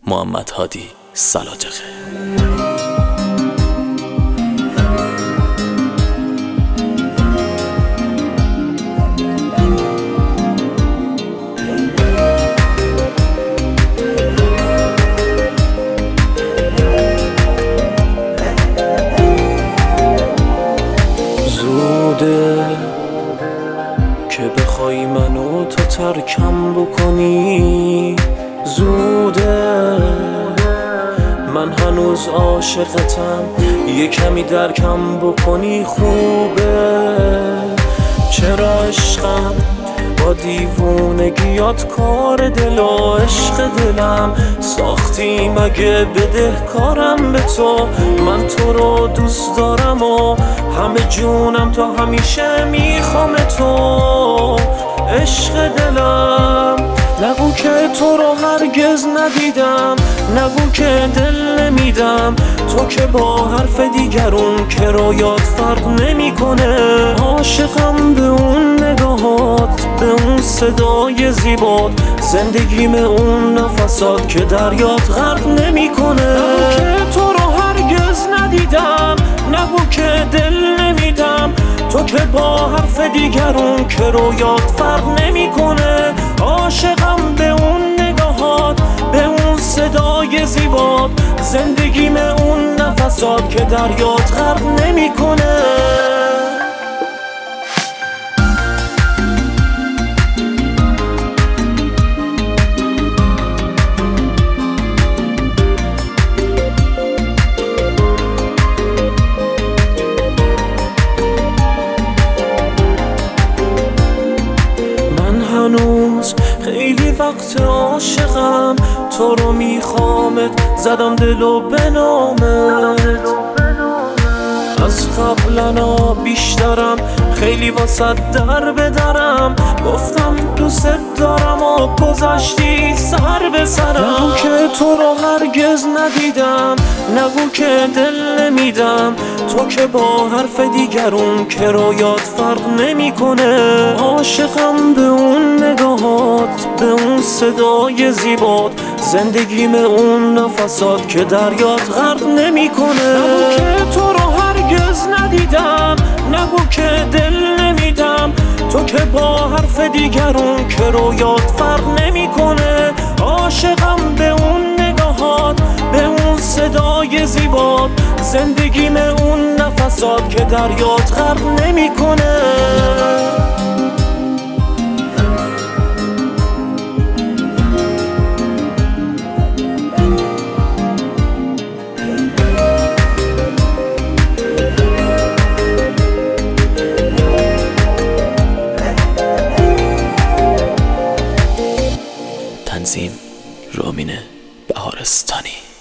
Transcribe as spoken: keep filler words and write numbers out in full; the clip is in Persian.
محمد هادی سلاجقه. زوده که بخوای منو تو ترکم بکنی، زوده من هنوز عاشقتم، یه کمی درکم بکنی خوبه. چرا عشقم با دیوونگیات کار دل و عشق دلم ساختی، مگه بدهکارم به تو؟ من تو رو دوست دارم و همه جونم تا همیشه میخوام تو. عشق دلم نگو که تو رو هرگز ندیدم، نگو که دل نمیدم، تو که با حرف دیگرون که رویات فرق نمیکنه. عاشقم به اون نگاهات، به اون صدای زیبات، زندگیم اون نفسات که دریات غرق نمیکنه. نگو که تو رو هرگز ندیدم، نگو که دل نمیدم، تو که با حرف دیگرون که رویات فرق نمیکنه. عاشقم به اون نگاهات، به اون صدای زیبات، زندگیم اون نفسات که دریات غرق نمیکنه. هنوز خیلی وقت عاشقم، تو رو میخوامت، زدم دلو به نامت. از قبلنا بیشترم، خیلی واسه در بدرم، گفتم دوست دارم و گذاشتی سر به سرم. نگو که تو رو هرگز ندیدم، نگو که دل نمیدم، تو که با حرف دیگرون که رویات فرق نمیکنه. عاشقم به اون نگاهات، به اون صدای زیبات، زندگیم اون نفسات که دریات غرق نمیکنه. نگو که تو رو هرگز ندیدم، نگو که دل نمیدم، تو که با حرف دیگرون که رویات فرق نمیکنه. عاشقم به اون نگاهات، به اون صدای زیبات، زندگیم اون نفسات که دریات غرق نمیکنه. تنظیم رامین بهارستانی.